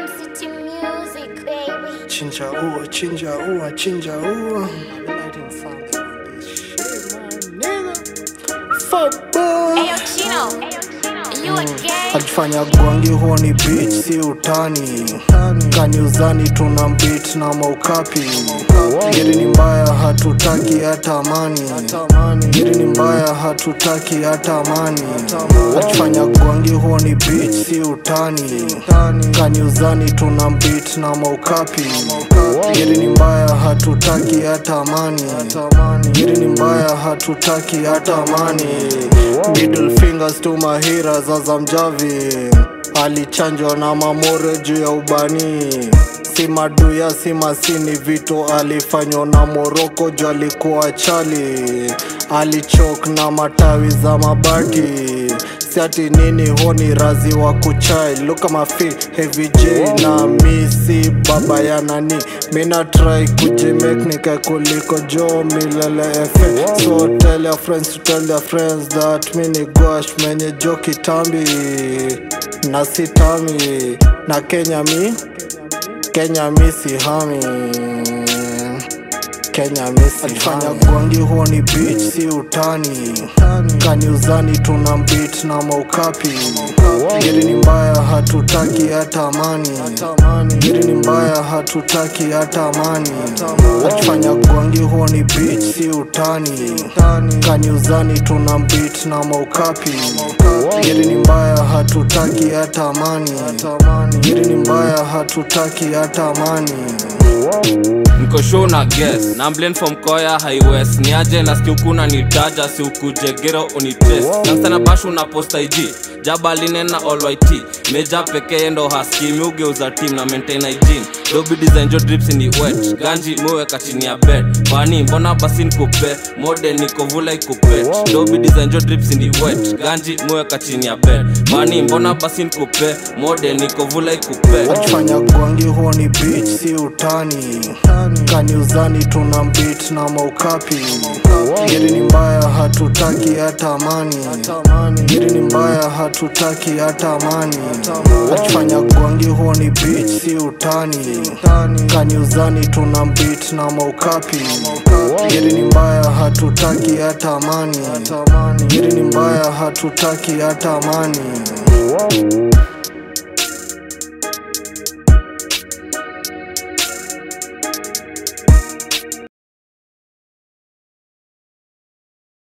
MCT Music, baby. Chinja ua, chinja ua, chinja ua. Fuck boy. Ayo Chino, you a gang? Alifanya gwangi huo ni bitch, si utani. Kaniuzani tuna beat na maukapi. Giri ni mbaya hatutaki hata amani. Giri ni mbaya hatutaki hata amani. Alifanya gwangi huo ni bitch, si utani. Kaniuzani tuna beat na maukapi. Giri ni mbaya hatutaki hata amani. Giri ni mbaya hatutaki hata amani. Middle fingers to my heroes as I'm Javi. Alichanjwa na mamore juu ya ubani. Si maduya si masini vitu alifanywa na Moroko juu alikuwa chali. Alichok na matawi za mabati. Siati nini honi razi wa kuchai. Look at my feet, heavy J na misi baba ya nani. Mina try kujimake nika kuliko Joe milele FM. So tell your friends to tell their friends that mini gwash menye joki tambi. Na sitami na Kenya mi si hami. Kenya misi alifanya gwangi huo ni bitch, si utani. Kaniuzani tuna beat na maukapi. Giri ni mbaya hatutaki hata amani. Giri ni mbaya hatutaki hata amani. Alifanya gwangi huo ni bitch, si utani. Kaniuzani tuna beat na maukapi. Giri ni mbaya hatutaki hata amani. Giri ni mbaya hatutaki hata amani. Niko show na guess na blend from Koya High West. Ni aje na siku kuna nitaja si ukuje gero unitrace. Gangsta na bashu na posta IG Jaba linen na all white. Meja peke endo husky miugeuza team na maintain hygiene. Dobi design jo drips in the wet. Ganji muweka chini ya bed. Bani mbona basi nikupe model niko vula ikupe. Dobi design jo drips in the wet. Ganji muweka chini ya bed. Bani mbona basi nikupe model niko vula ikupe. Alifanya gwangi huo ni bitch, si utani. Kaniuzani tuna beat na maukapi. Giri ni mbaya hatutaki hata amani. Giri ni mbaya hatutaki hata amani. Alifanya gwangi huo ni bitch, si utani. Kaniuzani tuna beat na maukapi. Giri ni mbaya hatutaki hata amani. Giri ni mbaya hatutaki hata amani.